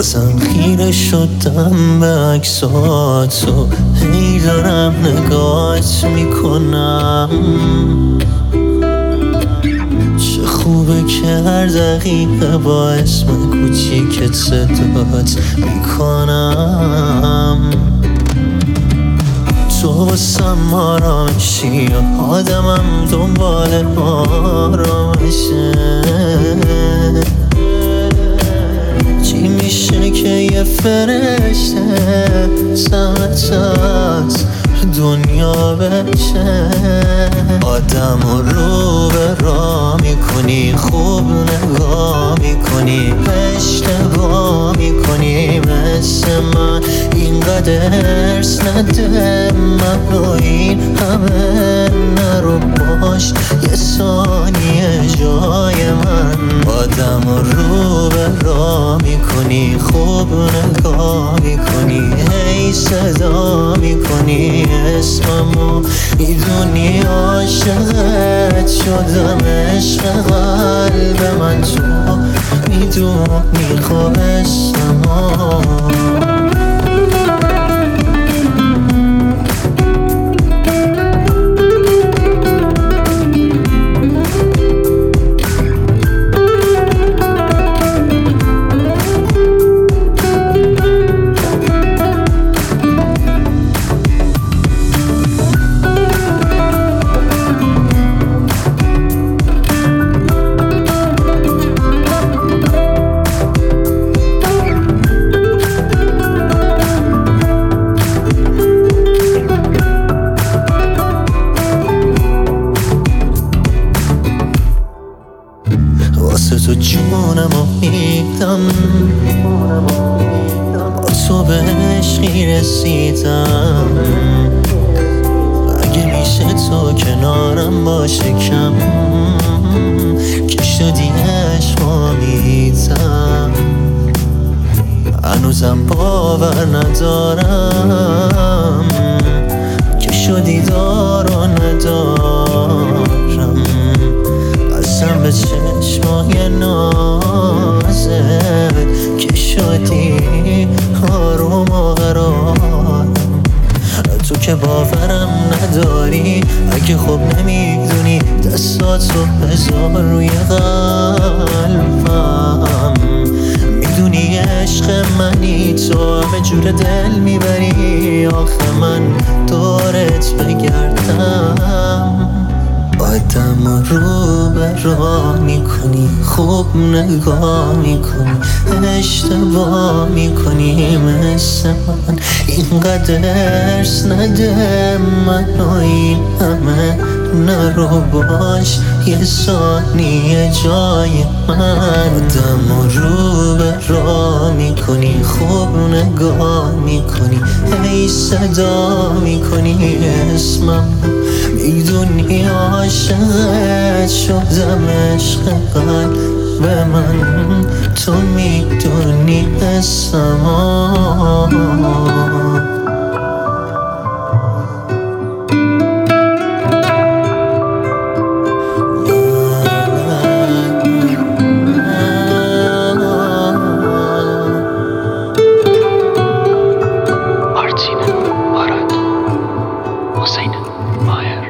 بازم خیره شدم به عکساتو، هی دارم نگاهت میکنم. چه خوبه که هر دقیقه با اسم کوچیکت صدات میکنم. تو واسم آرامشی، آدمم دنبال آرامشه. چی میشه که یه فرشته سمت از دنیا بشه؟ آدم رو به راه میکنی، خوب نگاه میکنی، اشتباه میکنی. مثل من اینقدر ارس نده، منو این همه نرو باش یه ثانیه جای من. آدم رو به راه میکنی، خوب نگاه میکنی، هی صدا میکنی اسممو، میدونی عاشقت شدم. عشق قلب من تو میدونی خوب اسممو. واسه تو جونمو میدم، با تو به عشقی رسیدم. اگه میشه تو کنارم باشه کم، که شدی عشقا میدم. هنوزم باور ندارم که شدی دار و ندارم. قسم به چشمای نازت که شدی آروم و قرارم. تو که باورم نداری، اگه خوب نمیدونی دستاتو بذار روی قلبم. میدونی عشق منی، تو همه جور دل میبری، آخه من دورت بگردم. آدم رو به راه میکنی، خوب نگاه میکنی، اشتباه میکنی. مثل من اینقدر ارس نده، منو این همه نرو باش یه ثانیه جای من. آدم رو به راه میکنی، خوب نگاه میکنی، هی صدا میکنی اسمم، میدونی عاشقت شدم. عشق قلب من تو میدونی اسمم. Artin, Barat, Hüseyin, Maya.